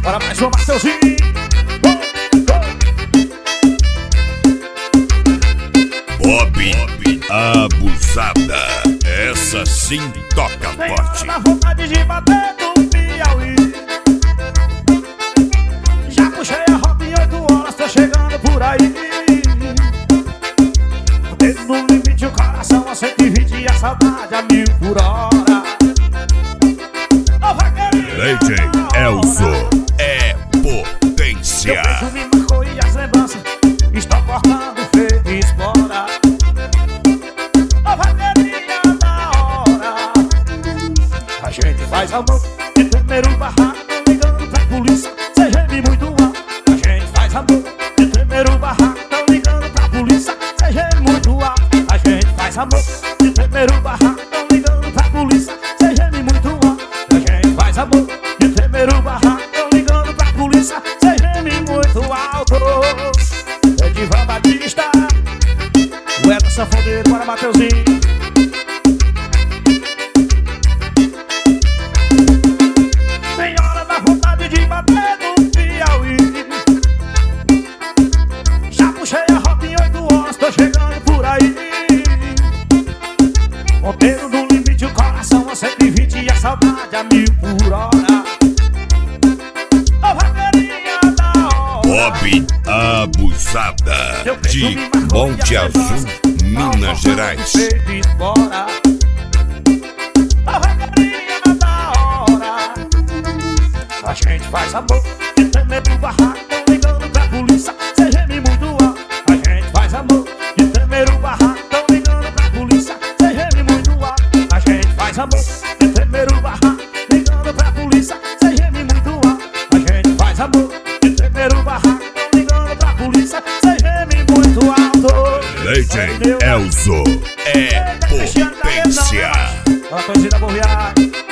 Bora mais uma, Mateuzinho. Bob, abusada. Essa sim toca forte. Dá vontade de bater no Piauí. Já puxei a rota em 8 horas, tô chegando por aí. O dedo no limite, o coração a 120 e a saudade a 1000 por hora. DJ Elzo é potência. Meu peito me marcou e as lembranças estão cortando feito espora. Ô vaqueirinha da hora, a gente faz amor de tremer o barraco, ligando pra polícia, cê geme muito alto. A gente faz amor de tremer o barraco, ligando pra polícia, cê geme muito alto. A gente faz amor de tremer o barraco, ligando pra polícia, cê geme muito alto. A gente faz amor de tremer o barraco, ligando pra polícia, cê geme muito alto. É Divan Batista, o Edson Sanfoneiro, bora Mateuzinho. Tem hora da vontade de bater no Piauí. Já puxei a rota em 8 horas, tô chegando por aí. Ponteiro no limite, o coração a 120 e a saudade a 1000 por hora. Ô vaqueirinha da hora, Bob, abusada. De Monte Azul, Minas Gerais. A gente faz amor de tremer pro barraco, ligando pra polícia, cê geme muito alto. A gente faz amor de tremer o barraco, ligando pra polícia, cê geme muito alto. A gente faz amor de tremer o barraco, ligando pra polícia, cê geme muito alto. A gente faz amor de tremer o barraco, ligando pra polícia, cê geme muito alto. DJ Elzo é potência. Uma coisinha da Boviar.